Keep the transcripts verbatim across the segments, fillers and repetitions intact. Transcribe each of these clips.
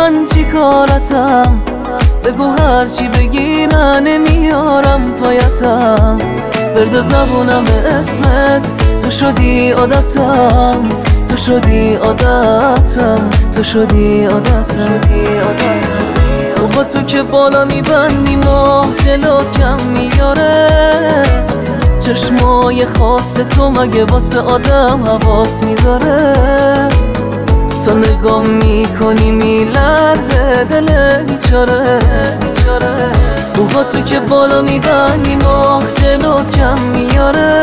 من چی کارتم؟ بگو هرچی بگی من نمیارم پایتم. برد زبونم اسمت، تو شدی عادتم، تو شدی عادتم، تو شدی عادتم. با تو که بالا میبندی ماه جلوت کم میاره، چشمای خاص تو مگه واسه آدم حواس میذاره؟ تو نگاه میکنی میلرزه دل بیچاره. با تو که بالا میبندی ماه جلوت کم میاره،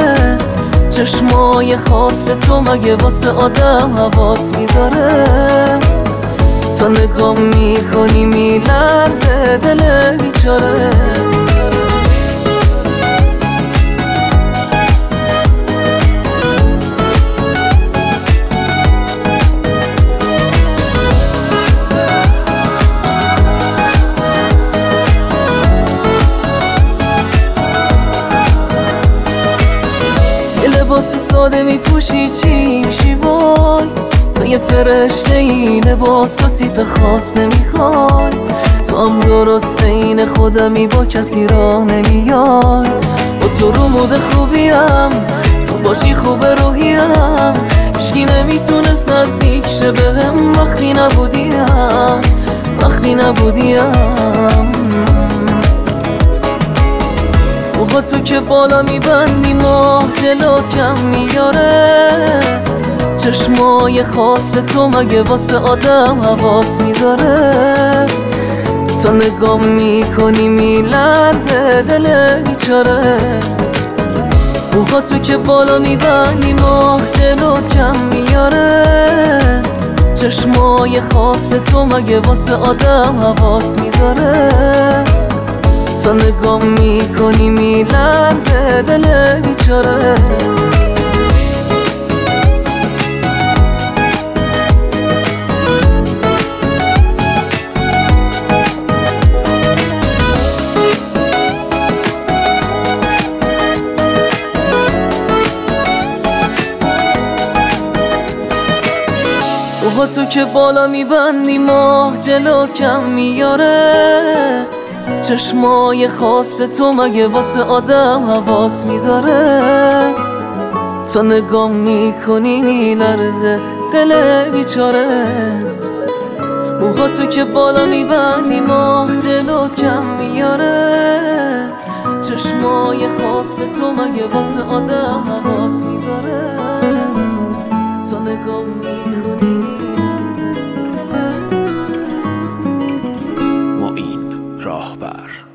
چشمای خاص تو مگه واسه آدم حواس میذاره؟ تو نگاه میکنی میلرزه دل بیچاره. لباس ساده میپوشی چی میشی وای؟ تو یه فرشته ای لباس و تیپ خاص نمیخوای. تو هم درست عین خودمی با کسی راه نمیای. با تو رو مود خوبیم، تو باشی خوب روحیم. هیچکی نمیتونست نزدیک شه بهم وقتی نبودیم، وقتی نبودیم. با تو که بالا میبندی ماه جلوت کم میاره، چشمای خاص تو مگه واسه آدم حواس میذاره؟ تو نگاه میکنی میلرزه دل بیچاره. با تو که بالا میبندی ماه جلوت کم میاره، چشمای خاص تو مگه واسه آدم حواس میذاره؟ تو نگاه میکنی میلرزه دل بیچاره. با تو که بالا میبندی ماه جلوت کم میاره، چشمای خاص تو مگه واسه آدم حواس میذاره؟ تو نگاه میکنی میلرزه دل بیچاره. موها تو که بالا میبندی ماه جلوت کم میاره، چشمای خاص تو مگه واسه آدم حواس میذاره؟ تو نگاه میکنی میلرزه دل بیچاره. معین راهبر.